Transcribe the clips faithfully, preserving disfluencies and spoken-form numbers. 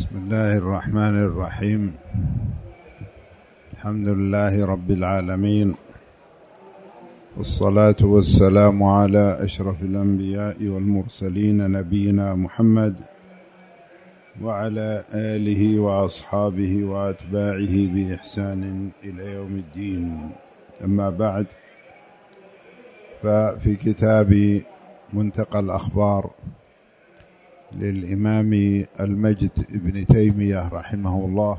بسم الله الرحمن الرحيم. الحمد لله رب العالمين، والصلاة والسلام على أشرف الأنبياء والمرسلين نبينا محمد وعلى آله وأصحابه وأتباعه بإحسان إلى يوم الدين. أما بعد، ففي كتاب منتقى الأخبار للإمام المجد ابن تيمية رحمه الله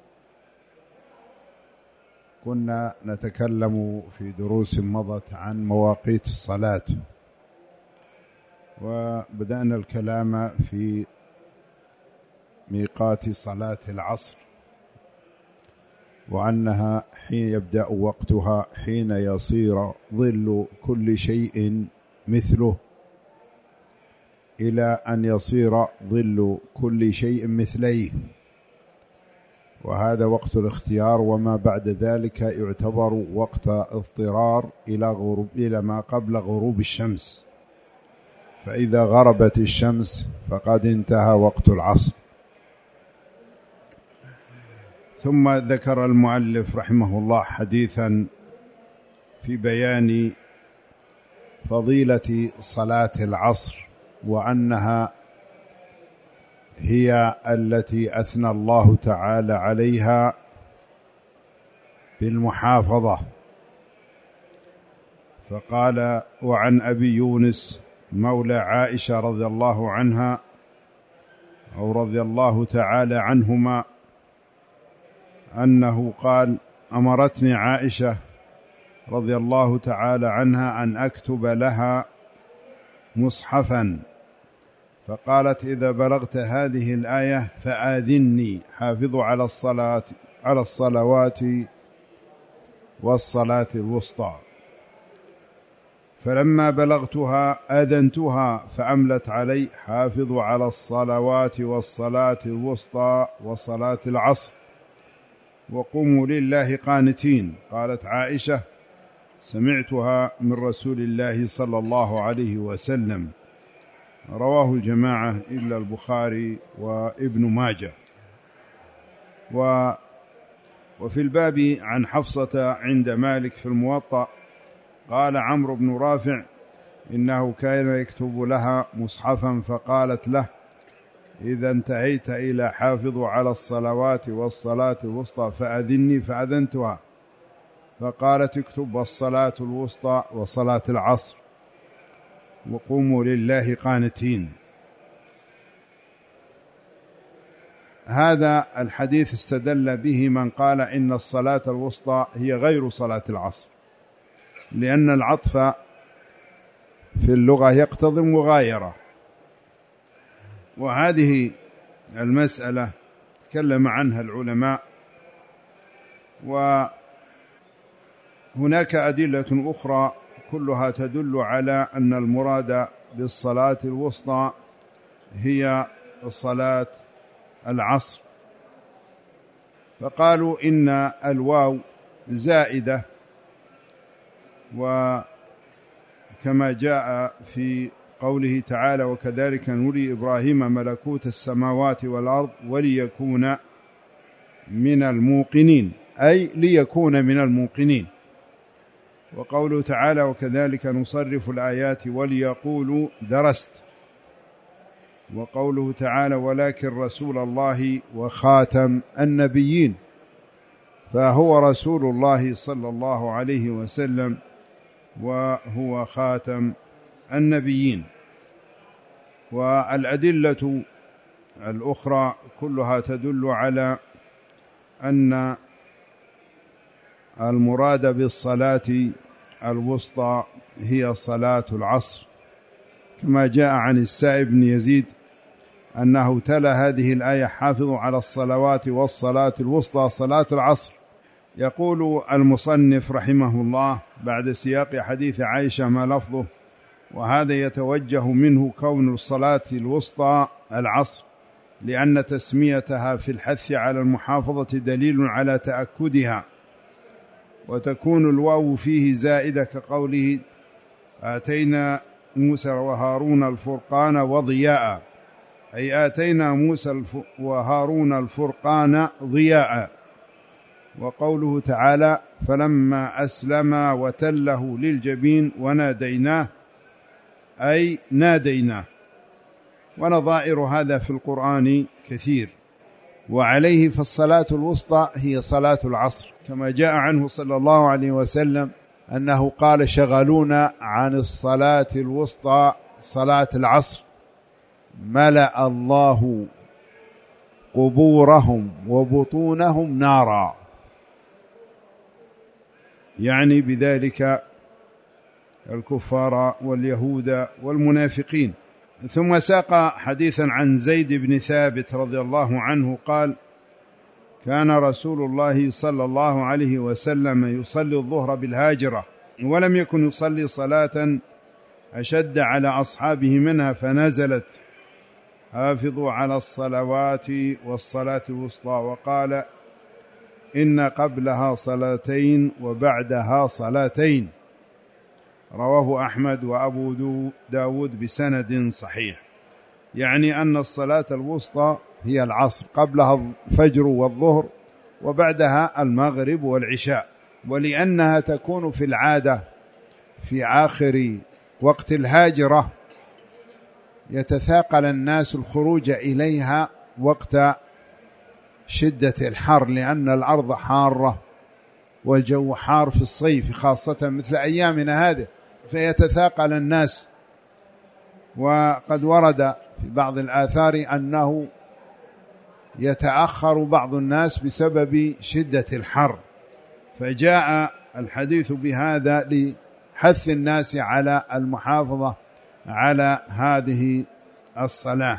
كنا نتكلم في دروس مضت عن مواقيت الصلاة، وبدأنا الكلام في ميقات صلاة العصر، وأنها حين يبدأ وقتها حين يصير ظل كل شيء مثله إلى أن يصير ظل كل شيء مثليه، وهذا وقت الاختيار. وما بعد ذلك يعتبر وقت اضطرار إلى غروب إلى ما قبل غروب الشمس، فإذا غربت الشمس فقد انتهى وقت العصر. ثم ذكر المؤلف رحمه الله حديثا في بيان فضيلة صلاة العصر، وأنها هي التي أثنى الله تعالى عليها بالمحافظة، فقال: وعن أبي يونس مولى عائشة رضي الله عنها أو رضي الله تعالى عنهما أنه قال: أمرتني عائشة رضي الله تعالى عنها أن أكتب لها مصحفا، فقالت: إذا بلغت هذه الآية فآذني، حافظوا على الصلاة على الصلوات والصلاة الوسطى. فلما بلغتها آذنتها فأملت علي: حافظوا على الصلوات والصلاة الوسطى وصلاة العصر وقوموا لله قانتين. قالت عائشة: سمعتها من رسول الله صلى الله عليه وسلم. رواه الجماعة إلا البخاري وابن ماجه. و وفي الباب عن حفصة عند مالك في الموطأ قال عمرو بن رافع: إنه كان يكتب لها مصحفا، فقالت له: إذا انتهيت إلى حافظوا على الصلوات والصلاة الوسطى فأذني، فأذنتها، فقالت: اكتب الصلاة الوسطى وصلاة العصر وقوموا لله قانتين. هذا الحديث استدل به من قال إن الصلاة الوسطى هي غير صلاة العصر، لأن العطف في اللغة يقتضي المغايرة، وهذه المسألة تكلم عنها العلماء، وهناك أدلة أخرى كلها تدل على أن المراد بالصلاة الوسطى هي صلاة العصر. فقالوا إن الواو زائدة، وكما جاء في قوله تعالى: وكذلك نري إبراهيم ملكوت السماوات والأرض وليكون من الموقنين، أي ليكون من الموقنين. وقوله تعالى: وكذلك نصرف الآيات وليقولوا درست. وقوله تعالى: ولكن رسول الله وخاتم النبيين، فهو رسول الله صلى الله عليه وسلم وهو خاتم النبيين. والأدلة الأخرى كلها تدل على أن المراد بالصلاة الوسطى هي صلاة العصر، كما جاء عن السائب بن يزيد أنه تلا هذه الآية: حافظوا على الصلوات والصلاة الوسطى صلاة العصر. يقول المصنف رحمه الله بعد سياق حديث عائشة ما لفظه: وهذا يتوجه منه كون الصلاة الوسطى العصر، لأن تسميتها في الحث على المحافظة دليل على تأكدها، وتكون الواو فيه زائدة كقوله: آتينا موسى وهارون الفرقان وضياء، أي آتينا موسى وهارون الفرقان ضياء. وقوله تعالى فلما أسلما وتله للجبين وناديناه أي ناديناه. ونظائر هذا في القرآن كثير. وعليه فالصلاة الوسطى هي صلاة العصر، كما جاء عنه صلى الله عليه وسلم أنه قال شغلونا عن الصلاة الوسطى صلاة العصر ملأ الله قبورهم وبطونهم نارا، يعني بذلك الكفار واليهود والمنافقين. ثم ساق حديثا عن زيد بن ثابت رضي الله عنه قال كان رسول الله صلى الله عليه وسلم يصلي الظهر بالهاجرة، ولم يكن يصلي صلاة أشد على أصحابه منها، فنزلت حافظوا على الصلوات والصلاة الوسطى، وقال إن قبلها صلاتين وبعدها صلاتين. رواه أحمد وأبو داود بسند صحيح، يعني أن الصلاة الوسطى هي العصر، قبلها الفجر والظهر وبعدها المغرب والعشاء. ولأنها تكون في العادة في آخر وقت الهاجرة يتثاقل الناس الخروج إليها وقت شدة الحر، لأن الأرض حارة والجو حار في الصيف خاصة مثل أيامنا هذه، فيتثاقل الناس. وقد ورد في بعض الآثار أنه يتأخر بعض الناس بسبب شدة الحر، فجاء الحديث بهذا لحث الناس على المحافظة على هذه الصلاة.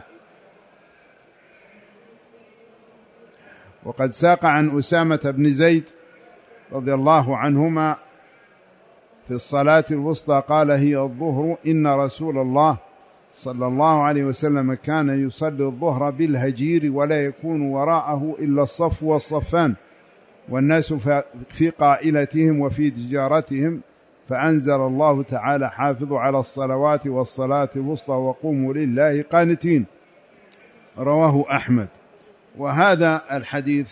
وقد ساق عن أسامة بن زيد رضي الله عنهما في الصلاة الوسطى قال هي الظهر، إن رسول الله صلى الله عليه وسلم كان يصلي الظهر بالهجير ولا يكون وراءه إلا الصف والصفان والناس في قائلتهم وفي تجارتهم، فأنزل الله تعالى حافظوا على الصلوات والصلاة الوسطى وقوموا لله قانتين. رواه أحمد. وهذا الحديث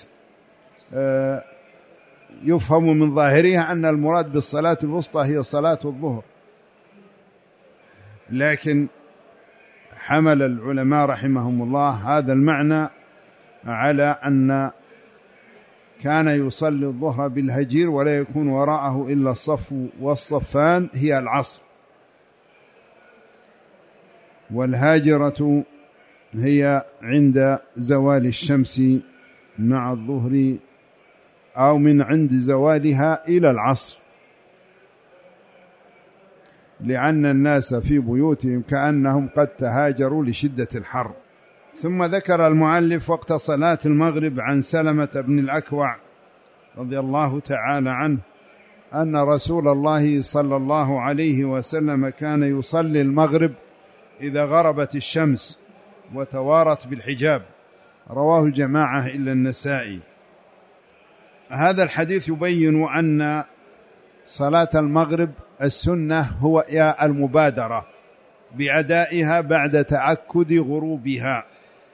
يفهم من ظاهرها أن المراد بالصلاة الوسطى هي صلاة الظهر، لكن حمل العلماء رحمهم الله هذا المعنى على أن كان يصلي الظهر بالهجير ولا يكون وراءه إلا الصف والصفان هي العصر، والهاجرة هي عند زوال الشمس مع الظهر أو من عند زوالها إلى العصر، لأن الناس في بيوتهم كأنهم قد تهاجروا لشدة الحر. ثم ذكر المؤلف وقت صلاة المغرب عن سلمة بن الأكوع رضي الله تعالى عنه أن رسول الله صلى الله عليه وسلم كان يصلي المغرب إذا غربت الشمس وتوارت بالحجاب. رواه الجماعة إلا النسائي. هذا الحديث يبين أن صلاة المغرب السنة هو المبادرة بأدائها بعد تأكد غروبها،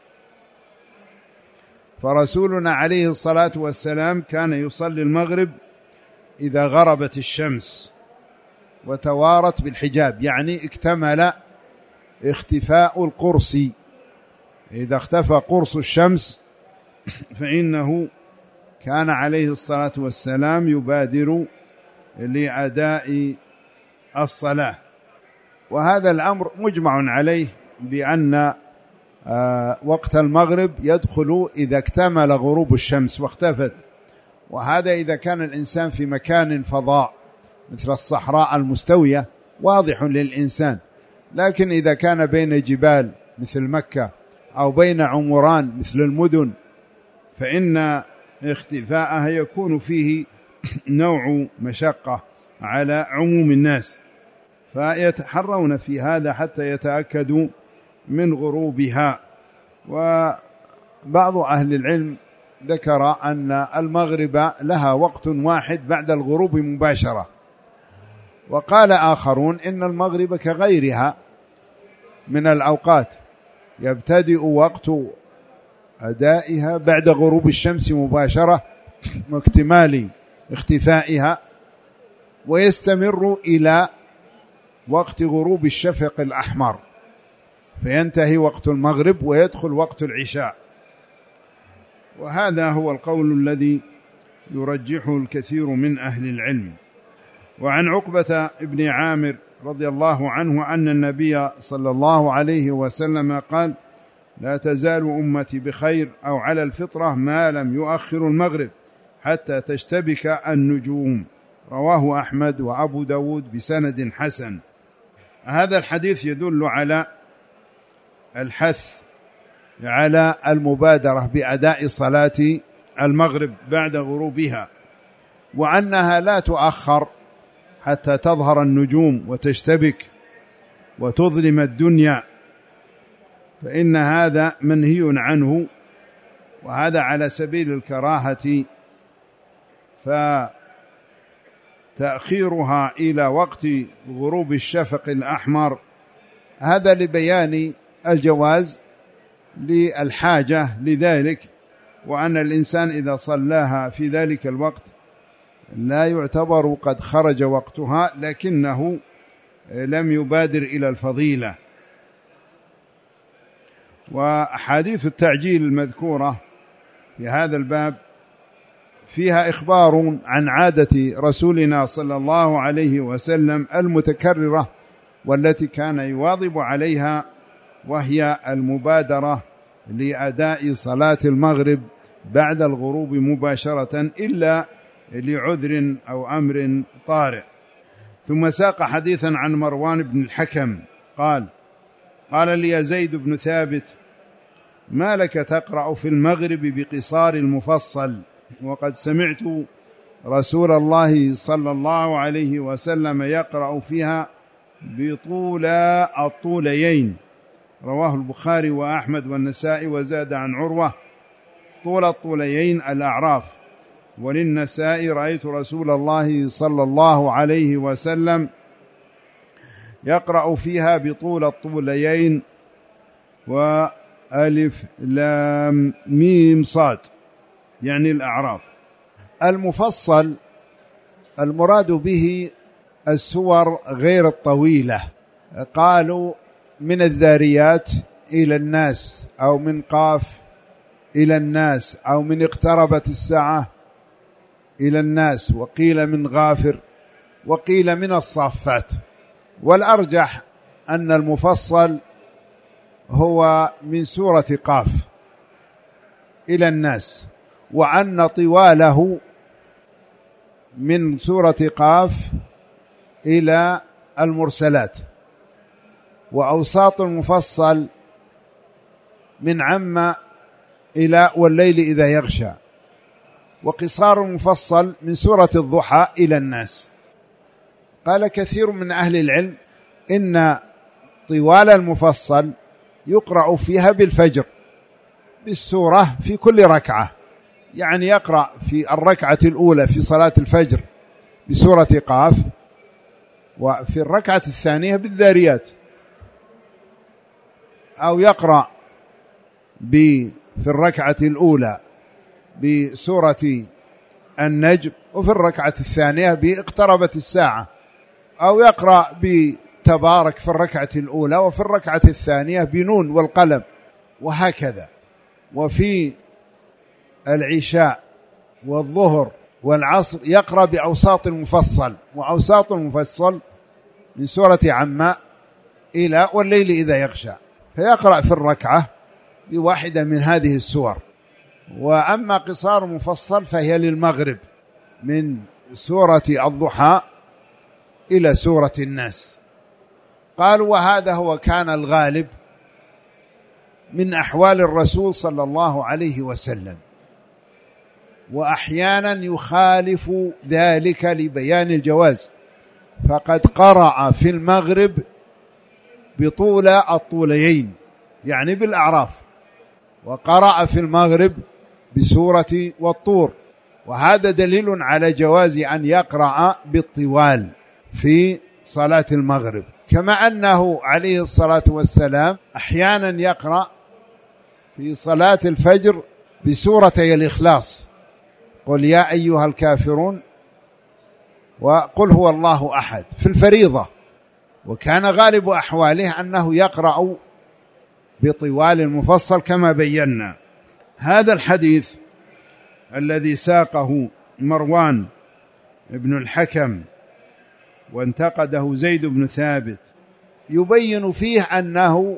فرسولنا عليه الصلاة والسلام كان يصلي المغرب إذا غربت الشمس وتوارت بالحجاب، يعني اكتمل اختفاء القرص. إذا اختفى قرص الشمس فإنه كان عليه الصلاة والسلام يبادر لأداء الصلاة. وهذا الأمر مجمع عليه بأن وقت المغرب يدخل إذا اكتمل غروب الشمس واختفت، وهذا إذا كان الإنسان في مكان فضاء مثل الصحراء المستوية واضح للإنسان، لكن إذا كان بين جبال مثل مكة أو بين عمران مثل المدن فإن اختفاءها يكون فيه نوع مشقة على عموم الناس، فيتحرون في هذا حتى يتأكدوا من غروبها. وبعض أهل العلم ذكر أن المغرب لها وقت واحد بعد الغروب مباشرة، وقال آخرون إن المغرب كغيرها من الأوقات، يبتدئ وقت أدائها بعد غروب الشمس مباشرة واكتمال اختفائها، ويستمر إلى وقت غروب الشفق الأحمر، فينتهي وقت المغرب ويدخل وقت العشاء. وهذا هو القول الذي يرجحه الكثير من أهل العلم. وعن عقبة بن عامر رضي الله عنه أن النبي صلى الله عليه وسلم قال: لا تزال أمتي بخير أو على الفطرة ما لم يؤخر المغرب حتى تشتبك النجوم. رواه أحمد وأبو داود بسند حسن. هذا الحديث يدل على الحث على المبادرة بأداء صلاة المغرب بعد غروبها، وأنها لا تؤخر حتى تظهر النجوم وتشتبك وتظلم الدنيا، فإن هذا منهي عنه، وهذا على سبيل الكراهة، فتأخيرها إلى وقت غروب الشفق الأحمر هذا لبيان الجواز للحاجة لذلك، وأن الإنسان إذا صلاها في ذلك الوقت لا يعتبر قد خرج وقتها، لكنه لم يبادر إلى الفضيلة. وأحاديث التعجيل المذكورة في هذا الباب فيها إخبار عن عادة رسولنا صلى الله عليه وسلم المتكررة والتي كان يواظب عليها، وهي المبادرة لأداء صلاة المغرب بعد الغروب مباشرة إلا لعذر أو أمر طارئ. ثم ساق حديثا عن مروان بن الحكم قال: قال لي زيد بن ثابت: ما لك تقرأ في المغرب بقصار المفصل، وقد سمعت رسول الله صلى الله عليه وسلم يقرأ فيها بطول الطوليين. رواه البخاري وأحمد والنسائي، وزاد عن عروة: طول الطوليين الأعراف. وللنسائي: رأيت رسول الله صلى الله عليه وسلم يقرأ فيها بطول الطوليين وألف لام ميم صاد، يعني الأعراف. المفصل المراد به السور غير الطويلة، قالوا من الذاريات إلى الناس، أو من قاف إلى الناس، أو من اقتربت الساعة إلى الناس، وقيل من غافر، وقيل من الصافات. والأرجح أن المفصل هو من سورة قاف إلى الناس، وأن طواله من سورة قاف إلى المرسلات. وأوساط المفصل من عم إلى والليل إذا يغشى. وقصار المفصل من سورة الضحى إلى الناس. قال كثير من أهل العلم إن طوال المفصل يقرأ فيها بالفجر بالسورة في كل ركعة، يعني يقرأ في الركعة الأولى في صلاة الفجر بسورة قاف، وفي الركعة الثانية بالذاريات، أو يقرأ في الركعة الأولى بسورة النجم، وفي الركعة الثانية باقتربت الساعة، أو يقرأ بتبارك في الركعة الأولى، وفي الركعة الثانية بنون والقلم، وهكذا. وفي العشاء والظهر والعصر يقرأ بأوساط المفصل، وأوساط المفصل من سورة عما إلى والليل إذا يغشى، فيقرأ في الركعة بواحدة من هذه السور. وأما قصار مفصل فهي للمغرب من سورة الضحى إلى سورة الناس. قالوا وهذا هو كان الغالب من أحوال الرسول صلى الله عليه وسلم، وأحيانا يخالف ذلك لبيان الجواز، فقد قرأ في المغرب بطول الطوليين يعني بالأعراف، وقرأ في المغرب بسورة والطور، وهذا دليل على جواز أن يقرأ بالطوال في صلاة المغرب، كما أنه عليه الصلاة والسلام أحيانا يقرأ في صلاة الفجر بسورتي الإخلاص، قل يا أيها الكافرون وقل هو الله أحد في الفريضة، وكان غالب أحواله أنه يقرأ بطوال المفصل كما بينا. هذا الحديث الذي ساقه مروان ابن الحكم وانتقده زيد بن ثابت يبين فيه أنه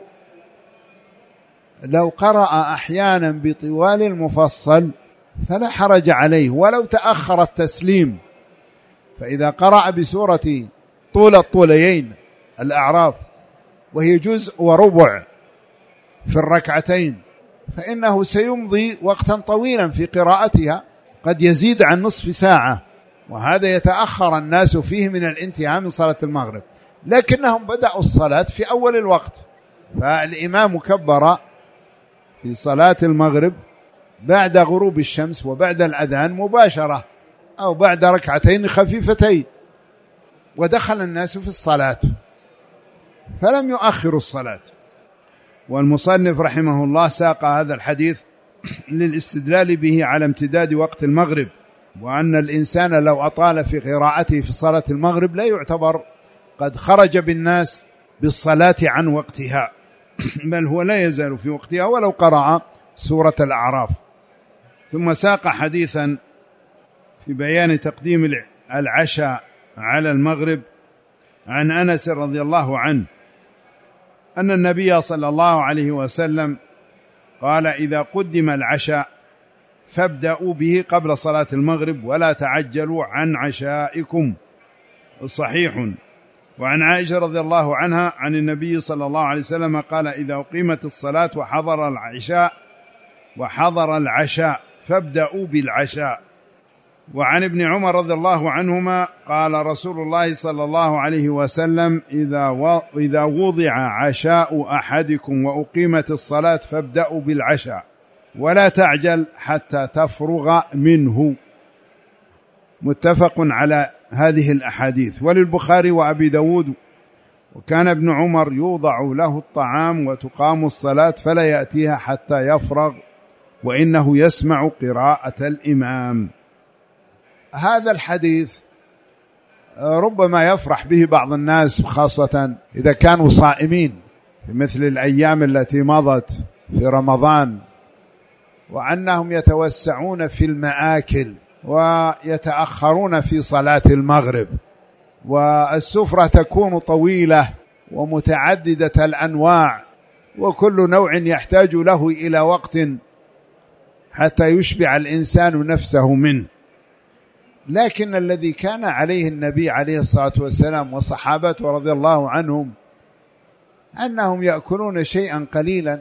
لو قرأ أحيانا بطوال المفصل فلا حرج عليه ولو تأخر التسليم، فإذا قرأ بسورة طول الطوليين الأعراف وهي جزء وربع في الركعتين فإنه سيمضي وقتا طويلا في قراءتها، قد يزيد عن نصف ساعة، وهذا يتأخر الناس فيه من الانتهاء من صلاة المغرب. لكنهم بدأوا الصلاة في أول الوقت، فالإمام كبر في صلاة المغرب بعد غروب الشمس وبعد الأذان مباشرة أو بعد ركعتين خفيفتين، ودخل الناس في الصلاة فلم يؤخروا الصلاة. والمصنف رحمه الله ساق هذا الحديث للاستدلال به على امتداد وقت المغرب، وأن الإنسان لو أطال في قراءته في صلاة المغرب لا يعتبر قد خرج بالناس بالصلاة عن وقتها، بل هو لا يزال في وقتها ولو قرأ سورة الأعراف. ثم ساق حديثا في بيان تقديم العشاء على المغرب عن أنس رضي الله عنه أن النبي صلى الله عليه وسلم قال: إذا قدم العشاء فابدأوا به قبل صلاة المغرب ولا تعجلوا عن عشائكم. صحيح. وعن عائشة رضي الله عنها عن النبي صلى الله عليه وسلم قال: إذا أقيمت الصلاة وحضر العشاء وحضر العشاء فابدأوا بالعشاء. وعن ابن عمر رضي الله عنهما قال رسول الله صلى الله عليه وسلم: إذا إذا وضع عشاء أحدكم وأقيمت الصلاة فابدأوا بالعشاء ولا تعجل حتى تفرغ منه. متفق على هذه الأحاديث. وللبخاري وأبي داود: وكان ابن عمر يوضع له الطعام وتقام الصلاة فلا يأتيها حتى يفرغ وإنه يسمع قراءة الإمام. هذا الحديث ربما يفرح به بعض الناس، خاصة إذا كانوا صائمين في مثل الأيام التي مضت في رمضان، وأنهم يتوسعون في المآكل ويتأخرون في صلاة المغرب، والسفرة تكون طويلة ومتعددة الأنواع، وكل نوع يحتاج له إلى وقت حتى يشبع الإنسان نفسه منه. لكن الذي كان عليه النبي عليه الصلاة والسلام وصحابته رضي الله عنهم أنهم يأكلون شيئا قليلا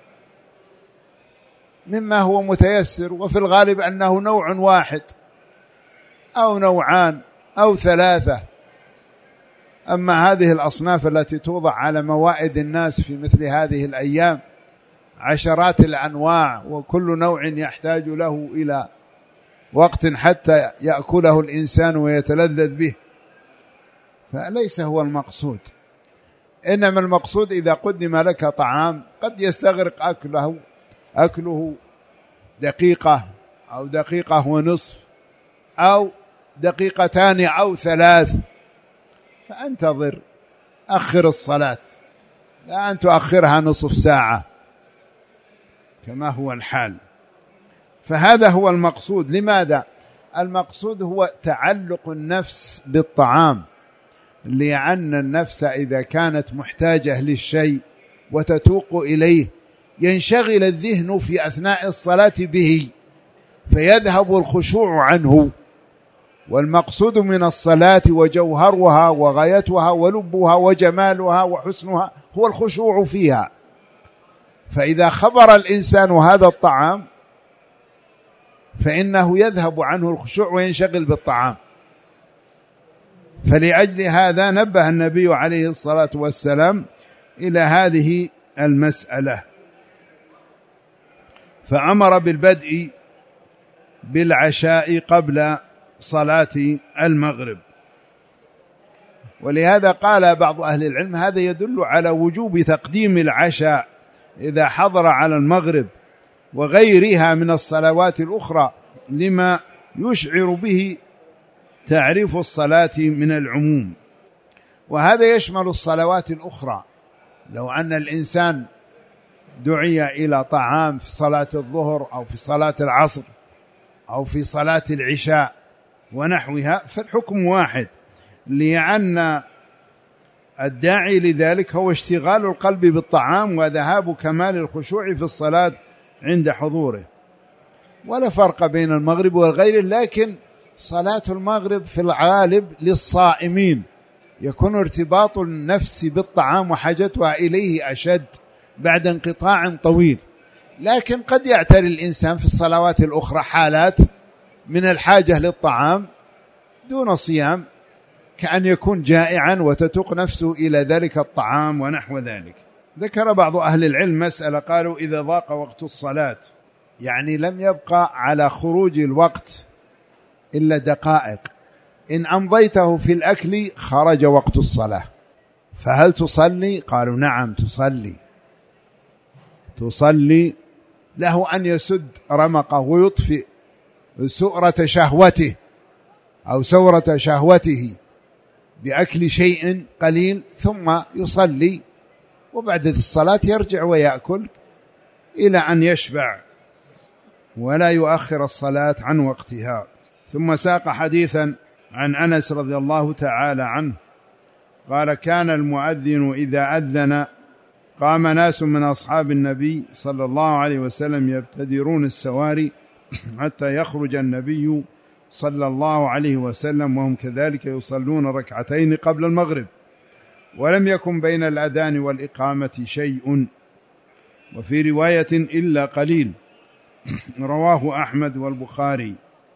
مما هو متيسر، وفي الغالب أنه نوع واحد أو نوعان أو ثلاثة. أما هذه الأصناف التي توضع على موائد الناس في مثل هذه الأيام عشرات الأنواع، وكل نوع يحتاج له إلى وقت حتى يأكله الإنسان ويتلذذ به، فليس هو المقصود. إنما المقصود إذا قدم لك طعام قد يستغرق أكله أكله دقيقة أو دقيقة ونصف أو دقيقتان أو ثلاث، فأنتظر، أخر الصلاة، لا أن تؤخرها نصف ساعة كما هو الحال. فهذا هو المقصود. لماذا؟ المقصود هو تعلق النفس بالطعام، لأن النفس إذا كانت محتاجة للشيء وتتوق إليه ينشغل الذهن في أثناء الصلاة به فيذهب الخشوع عنه. والمقصود من الصلاة وجوهرها وغايتها ولبها وجمالها وحسنها هو الخشوع فيها. فإذا خبر الإنسان هذا الطعام فإنه يذهب عنه الخشوع وينشغل بالطعام. فلأجل هذا نبه النبي عليه الصلاة والسلام إلى هذه المسألة، فأمر بالبدء بالعشاء قبل صلاة المغرب. ولهذا قال بعض أهل العلم هذا يدل على وجوب تقديم العشاء إذا حضر على المغرب وغيرها من الصلوات الأخرى، لما يشعر به تعريف الصلاة من العموم. وهذا يشمل الصلوات الأخرى. لو أن الإنسان دعي إلى طعام في صلاة الظهر أو في صلاة العصر أو في صلاة العشاء ونحوها فالحكم واحد، لأن الداعي لذلك هو اشتغال القلب بالطعام وذهاب كمال الخشوع في الصلاة عند حضوره، ولا فرق بين المغرب والغير. لكن صلاة المغرب في الغالب للصائمين يكون ارتباط النفس بالطعام وحاجتها إليه أشد بعد انقطاع طويل، لكن قد يعتري الإنسان في الصلوات الأخرى حالات من الحاجة للطعام دون صيام، كأن يكون جائعا وتتوق نفسه إلى ذلك الطعام ونحو ذلك. ذكر بعض أهل العلم مسألة، قالوا إذا ضاق وقت الصلاة، يعني لم يبقى على خروج الوقت إلا دقائق، إن أمضيته في الأكل خرج وقت الصلاة، فهل تصلي؟ قالوا نعم تصلي. تصلي له أن يسد رمقه ويطفئ سؤرة شهوته أو سورة شهوته بأكل شيء قليل ثم يصلي، وبعد الصلاة يرجع ويأكل إلى أن يشبع، ولا يؤخر الصلاة عن وقتها. ثم ساق حديثا عن أنس رضي الله تعالى عنه قال كان المؤذن إذا أذن قام ناس من أصحاب النبي صلى الله عليه وسلم يبتدرون السواري حتى يخرج النبي صلى الله عليه وسلم وهم كذلك يصلون ركعتين قبل المغرب، ولم يكن بين الأذان والإقامة شيء، وفي رواية إلا قليل، رواه أحمد والبخاري.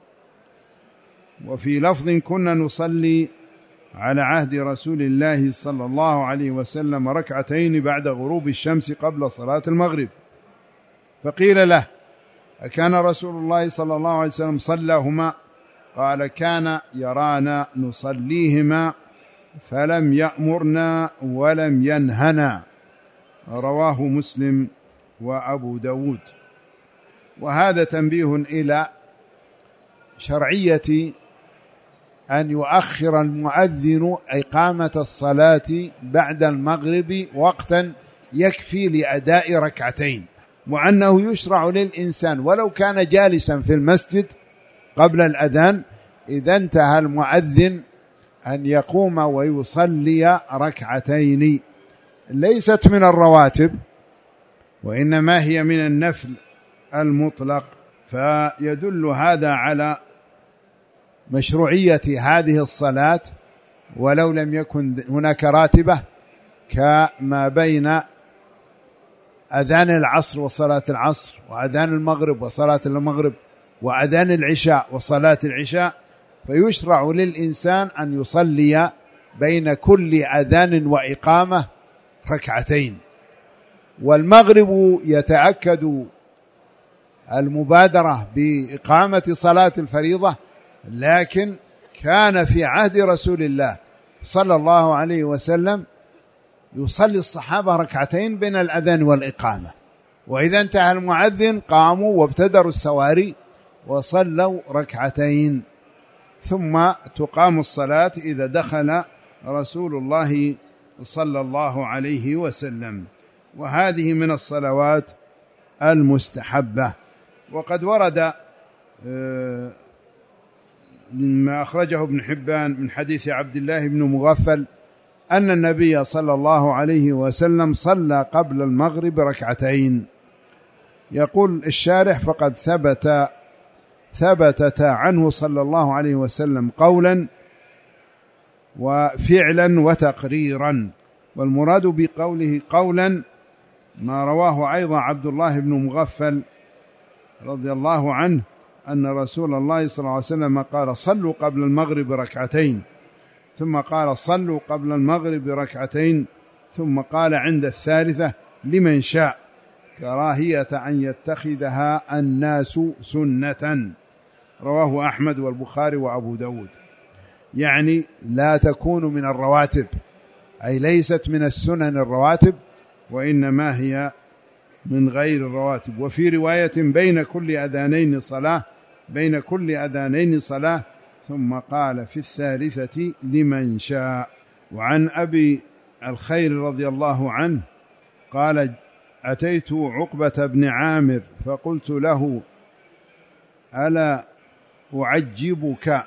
وفي لفظ كنا نصلي على عهد رسول الله صلى الله عليه وسلم ركعتين بعد غروب الشمس قبل صلاة المغرب، فقيل له أكان رسول الله صلى الله عليه وسلم صلاهما؟ قال كان يرانا نصليهما فلم يأمرنا ولم ينهنا، رواه مسلم وأبو داود. وهذا تنبيه إلى شرعية أن يؤخر المؤذن إقامة الصلاة بعد المغرب وقتا يكفي لأداء ركعتين، وأنه يشرع للإنسان ولو كان جالسا في المسجد قبل الأذان إذا انتهى المؤذن أن يقوم ويصلي ركعتين، ليست من الرواتب وإنما هي من النفل المطلق. فيدل هذا على مشروعية هذه الصلاة ولو لم يكن هناك راتبة، كما بين أذان العصر وصلاة العصر وأذان المغرب وصلاة المغرب وأذان العشاء وصلاة العشاء، فيشرع للإنسان أن يصلي بين كل أذان وإقامة ركعتين. والمغرب يتأكد المبادرة بإقامة صلاة الفريضة، لكن كان في عهد رسول الله صلى الله عليه وسلم يصلي الصحابة ركعتين بين الأذان والإقامة، وإذا انتهى المؤذن قاموا وابتدروا السواري وصلوا ركعتين، ثم تقام الصلاة إذا دخل رسول الله صلى الله عليه وسلم. وهذه من الصلوات المستحبة. وقد ورد مما أخرجه ابن حبان من حديث عبد الله بن مغفل أن النبي صلى الله عليه وسلم صلى قبل المغرب ركعتين. يقول الشارح فقد ثبت ثبتت عنه صلى الله عليه وسلم قولا وفعلا وتقريرا، والمراد بقوله قولا ما رواه أيضا عبد الله بن مغفل رضي الله عنه أن رسول الله صلى الله عليه وسلم قال صلوا قبل المغرب ركعتين، ثم قال صلوا قبل المغرب ركعتين، ثم قال عند الثالثة لمن شاء، كراهية أن يتخذها الناس سنة، رواه أحمد والبخاري وأبو داود. يعني لا تكون من الرواتب، أي ليست من السنن الرواتب، وإنما هي من غير الرواتب. وفي رواية بين كل أذانين صلاة، بين كل أذانين صلاة، ثم قال في الثالثة لمن شاء. وعن أبي الخير رضي الله عنه قال أتيت عقبة بن عامر فقلت له ألا أعجبك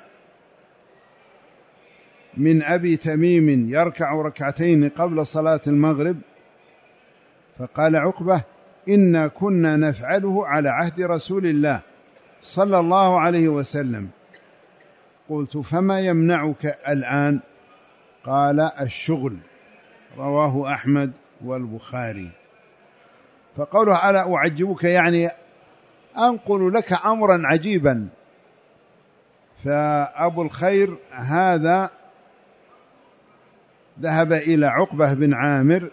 من أبي تميم يركع ركعتين قبل صلاة المغرب؟ فقال عقبة إنا كنا نفعله على عهد رسول الله صلى الله عليه وسلم. قلت فما يمنعك الآن؟ قال الشغل. رواه أحمد والبخاري. فقوله ألا أعجبك يعني أنقل لك أمرا عجيبا. فأبو الخير هذا ذهب إلى عقبة بن عامر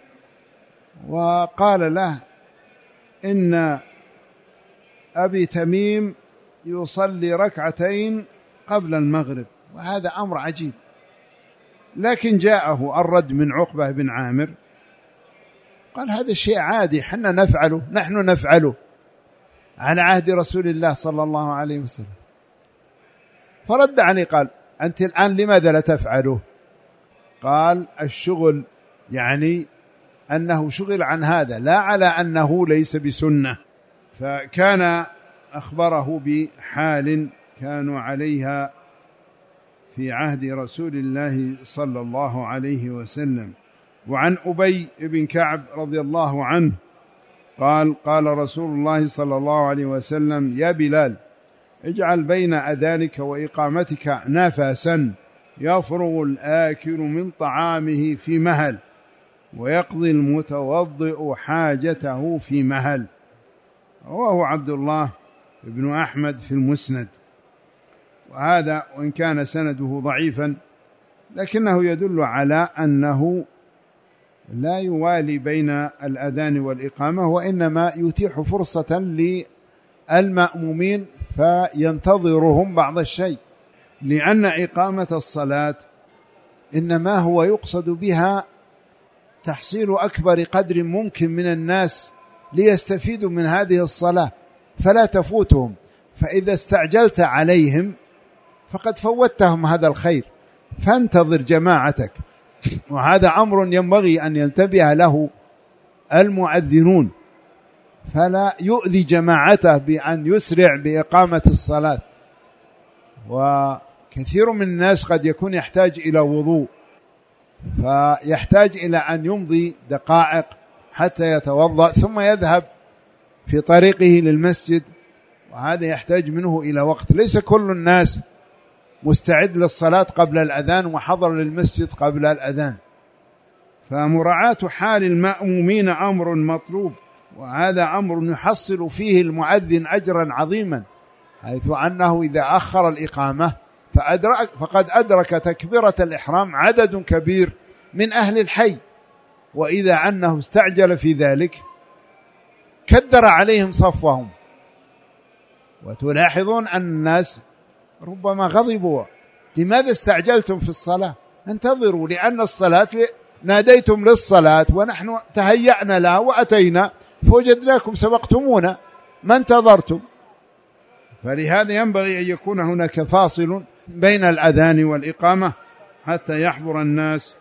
وقال له إن أبي تميم يصلي ركعتين قبل المغرب، وهذا أمر عجيب. لكن جاءه الرد من عقبة بن عامر قال هذا الشيء عادي، حنا نفعله، نحن نفعله على عهد رسول الله صلى الله عليه وسلم. فرد عليه قال أنت الآن لماذا لا تفعله؟ قال الشغل، يعني أنه شغل عن هذا، لا على أنه ليس بسنة. فكان أخبره بحال كانوا عليها في عهد رسول الله صلى الله عليه وسلم. وعن أبي بن كعب رضي الله عنه قال قال رسول الله صلى الله عليه وسلم يا بلال اجعل بين أذانك وإقامتك نفسا يفرغ الآكل من طعامه في مهل ويقضي المتوضئ حاجته في مهل. رواه عبد الله بن أحمد في المسند. وهذا وإن كان سنده ضعيفا لكنه يدل على أنه لا يوالي بين الأذان والإقامة، وإنما يتيح فرصة للمأمومين فينتظرهم بعض الشيء، لأن إقامة الصلاة إنما هو يقصد بها تحصيل أكبر قدر ممكن من الناس ليستفيدوا من هذه الصلاة فلا تفوتهم. فإذا استعجلت عليهم فقد فوتهم هذا الخير، فانتظر جماعتك. وهذا أمر ينبغي أن ينتبه له المؤذنون، فلا يؤذي جماعته بأن يسرع بإقامة الصلاة. وكثير من الناس قد يكون يحتاج إلى وضوء، فيحتاج إلى أن يمضي دقائق حتى يتوضأ ثم يذهب في طريقه للمسجد، وهذا يحتاج منه إلى وقت. ليس كل الناس مستعد للصلاة قبل الأذان وحضر للمسجد قبل الأذان. فمراعاة حال المأمومين أمر مطلوب، وهذا أمر يحصل فيه المؤذن أجرا عظيما، حيث أنه إذا أخر الإقامة فأدرك فقد أدرك تكبيرة الإحرام عدد كبير من أهل الحي، وإذا أنه استعجل في ذلك كدر عليهم صفهم. وتلاحظون أن الناس ربما غضبوا، لماذا استعجلتم في الصلاة؟ انتظروا، لأن الصلاة ناديتم للصلاة ونحن تهيأنا لها وأتينا فوجدناكم سبقتمونا ما انتظرتم. فلهذا ينبغي أن يكون هناك فاصل بين الأذان والإقامة حتى يحضر الناس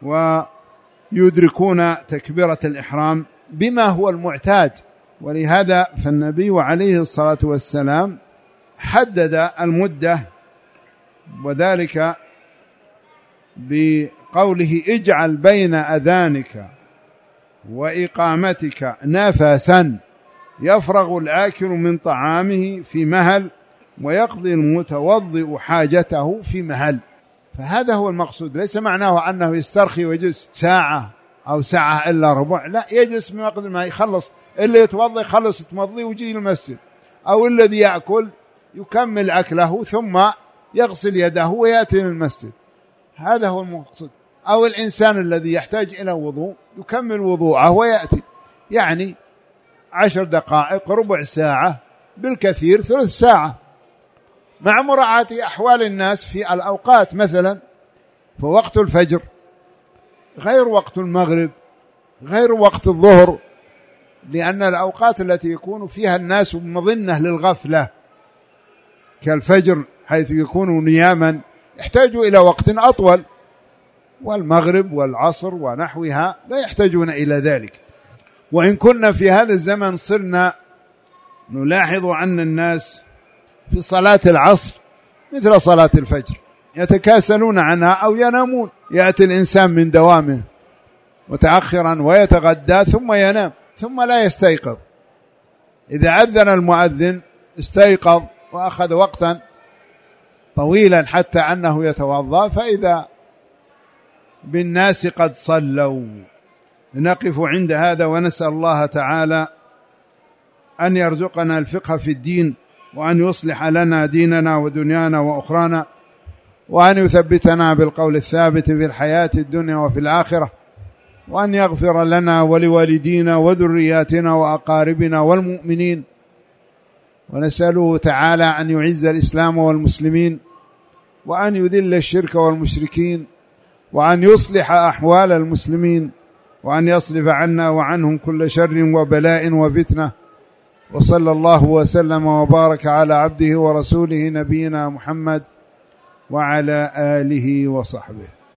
ويدركون تكبيرة الإحرام بما هو المعتاد. ولهذا فالنبي عليه الصلاة والسلام حدد المدة، وذلك بقوله اجعل بين أذانك وإقامتك نفسا يفرغ الآكل من طعامه في مهل ويقضي المتوضئ حاجته في مهل. فهذا هو المقصود، ليس معناه أنه يسترخي ويجلس ساعة أو ساعة إلا ربع، لا، يجلس من وقت ما يخلص، اللي يتوضئ خلص يتوضئ ويجي المسجد، أو الذي يأكل يكمل أكله ثم يغسل يده ويأتي للمسجد، هذا هو المقصود. أو الإنسان الذي يحتاج إلى وضوء يكمل وضوءه ويأتي، يعني عشر دقائق، ربع ساعة، بالكثير ثلث ساعة. مع مراعاة أحوال الناس في الأوقات. مثلا فوقت الفجر غير وقت المغرب غير وقت الظهر، لأن الأوقات التي يكون فيها الناس مظنة للغفلة كالفجر حيث يكونوا نياما يحتاجوا إلى وقت أطول، والمغرب والعصر ونحوها لا يحتاجون إلى ذلك. وإن كنا في هذا الزمن صرنا نلاحظ أن الناس في صلاة العصر مثل صلاة الفجر يتكاسلون عنها أو ينامون. يأتي الإنسان من دوامه متأخرا ويتغدى ثم ينام ثم لا يستيقظ. إذا أذن المؤذن استيقظ وأخذ وقتا طويلا حتى أنه يتوضأ، فإذا بالناس قد صلوا. نقف عند هذا ونسأل الله تعالى أن يرزقنا الفقه في الدين، وأن يصلح لنا ديننا ودنيانا وأخرانا، وأن يثبتنا بالقول الثابت في الحياة الدنيا وفي الآخرة، وأن يغفر لنا ولوالدينا وذرياتنا وأقاربنا والمؤمنين. ونسأله تعالى أن يعز الإسلام والمسلمين، وأن يذل الشرك والمشركين، وأن يصلح أحوال المسلمين، وأن يصرف عنا وعنهم كل شر وبلاء وفتنة. وصلى الله وسلم وبارك على عبده ورسوله نبينا محمد وعلى آله وصحبه.